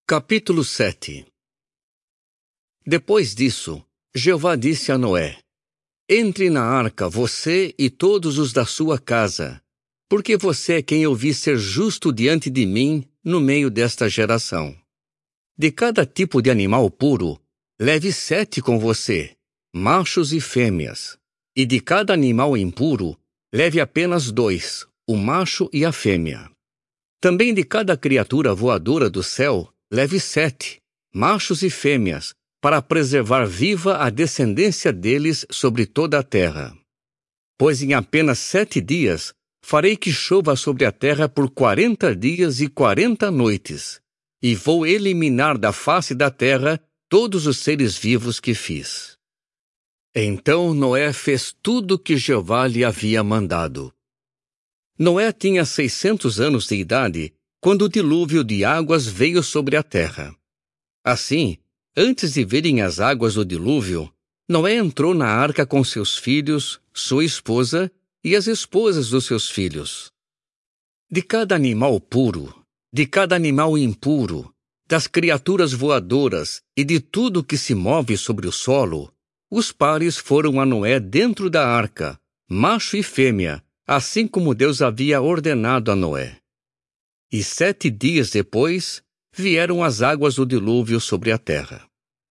Capítulo 7. Depois disso, Jeová disse a Noé: Entre na arca você e todos os da sua casa, porque você é quem eu vi ser justo diante de mim no meio desta geração. De cada tipo de animal puro, leve 7 com você, machos e fêmeas. E de cada animal impuro, leve apenas 2, o macho e a fêmea. Também de cada criatura voadora do céu, leve 7, machos e fêmeas, para preservar viva a descendência deles sobre toda a terra. Pois em apenas 7 dias farei que chova sobre a terra por 40 dias e 40 noites, e vou eliminar da face da terra todos os seres vivos que fiz. Então Noé fez tudo o que Jeová lhe havia mandado. Noé tinha 600 anos de idade quando o dilúvio de águas veio sobre a terra. Assim, antes de virem as águas do dilúvio, Noé entrou na arca com seus filhos, sua esposa e as esposas dos seus filhos. De cada animal puro, de cada animal impuro, das criaturas voadoras e de tudo que se move sobre o solo, os pares foram a Noé dentro da arca, macho e fêmea, assim como Deus havia ordenado a Noé. E 7 dias depois, vieram as águas do dilúvio sobre a terra.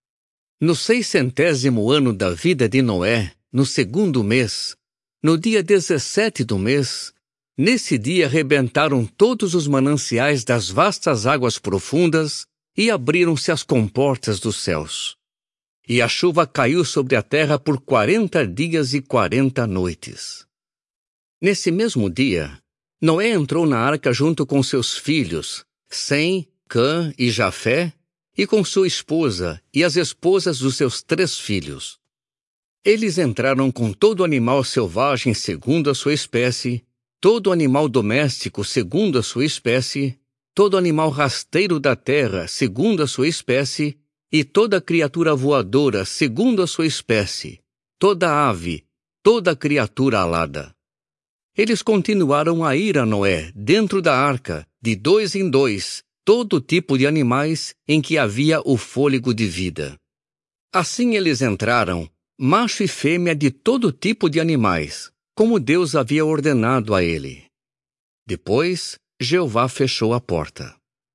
No 600º ano da vida de Noé, no 2º mês, no dia 17 do mês, nesse dia rebentaram todos os mananciais das vastas águas profundas e abriram-se as comportas dos céus. E a chuva caiu sobre a terra por 40 dias e 40 noites. Nesse mesmo dia, Noé entrou na arca junto com seus filhos, Sem, Cã e Jafé, e com sua esposa e as esposas dos seus 3 filhos. Eles entraram com todo animal selvagem segundo a sua espécie, todo animal doméstico segundo a sua espécie, todo animal rasteiro da terra segundo a sua espécie, e toda criatura voadora segundo a sua espécie, toda ave, toda criatura alada. Eles continuaram a ir a Noé dentro da arca, de 2 em 2, todo tipo de animais em que havia o fôlego de vida. Assim eles entraram, macho e fêmea de todo tipo de animais, como Deus havia ordenado a ele. Depois, Jeová fechou a porta.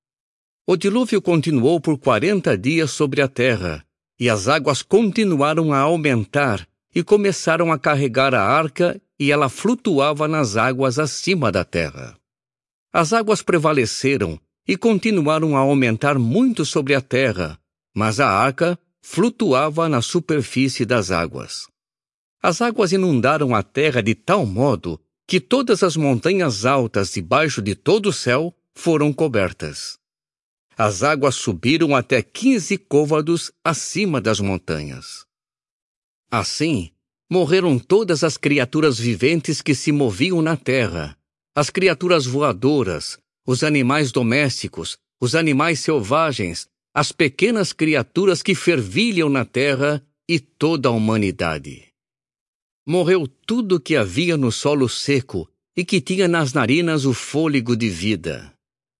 O dilúvio continuou por 40 dias sobre a terra, e as águas continuaram a aumentar e começaram a carregar a arca, e ela flutuava nas águas acima da terra. As águas prevaleceram e continuaram a aumentar muito sobre a terra, mas a arca flutuava na superfície das águas. As águas inundaram a terra de tal modo que todas as montanhas altas debaixo de todo o céu foram cobertas. As águas subiram até 15 côvados acima das montanhas. Assim, morreram todas as criaturas viventes que se moviam na terra, as criaturas voadoras, os animais domésticos, os animais selvagens, as pequenas criaturas que fervilham na terra e toda a humanidade. Morreu tudo que havia no solo seco e que tinha nas narinas o fôlego de vida.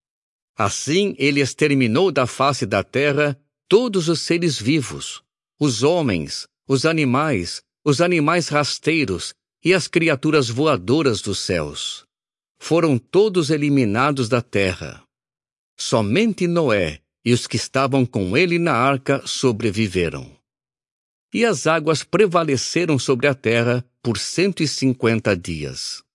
Assim ele exterminou da face da terra todos os seres vivos, os homens, os animais rasteiros e as criaturas voadoras dos céus. Foram todos eliminados da terra. Somente Noé e os que estavam com ele na arca sobreviveram. E as águas prevaleceram sobre a terra por 150 dias.